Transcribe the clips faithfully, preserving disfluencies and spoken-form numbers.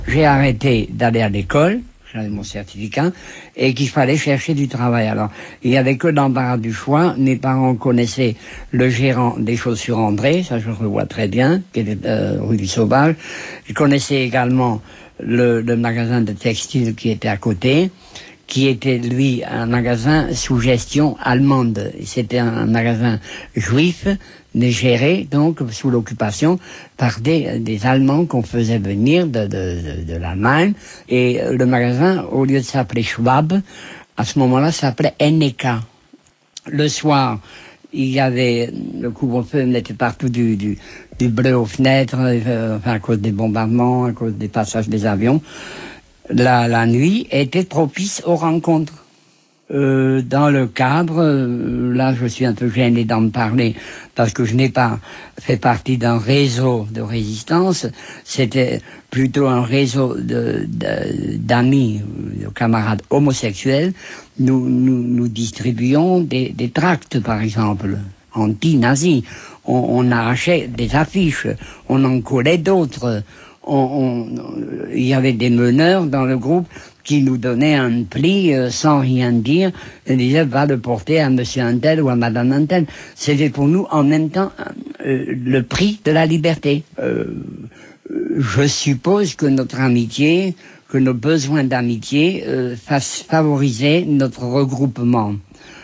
J'ai arrêté d'aller à l'école, j'avais mon certificat, et qu'il fallait chercher du travail. Alors, il n'y avait que l'embarras du choix. Mes parents connaissaient le gérant des chaussures André, ça je le revois très bien, qui était euh, rue du Sauvage. Ils connaissaient également le, le magasin de textile qui était à côté, qui était, lui, un magasin sous gestion allemande. C'était un magasin juif, mais géré, donc, sous l'occupation, par des, des Allemands qu'on faisait venir de, de, de, de l'Allemagne. Et le magasin, au lieu de s'appeler Schwab, à ce moment-là, s'appelait N E K. Le soir, il y avait, le couvre-feu mettait partout du, du, du bleu aux fenêtres, euh, enfin, à cause des bombardements, à cause des passages des avions. La, la nuit était propice aux rencontres. Euh, dans le cadre, euh, là je suis un peu gêné d'en parler parce que je n'ai pas fait partie d'un réseau de résistance, c'était plutôt un réseau de, de, d'amis, de camarades homosexuels. Nous, nous, nous distribuions des, des tracts par exemple, anti-nazis, on, on arrachait des affiches, on en collait d'autres. On, on, il y avait des meneurs dans le groupe qui nous donnaient un pli euh, sans rien dire et disaient va le porter à monsieur Untel ou à madame Untel. C'était pour nous en même temps euh, le prix de la liberté. Euh, je suppose que notre amitié, que nos besoins d'amitié euh, favorisaient notre regroupement.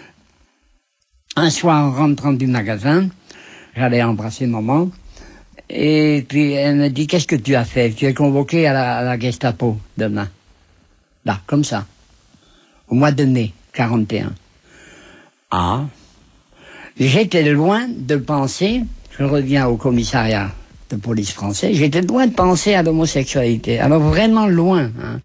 Un soir, en rentrant du magasin, j'allais embrasser maman. Et puis elle me dit, qu'est-ce que tu as fait? Tu es convoqué à la, à la Gestapo demain. Là, comme ça. Au mois de mai, quarante et un. Ah. J'étais loin de penser, je reviens au commissariat de police français, j'étais loin de penser à l'homosexualité. Alors vraiment loin, hein.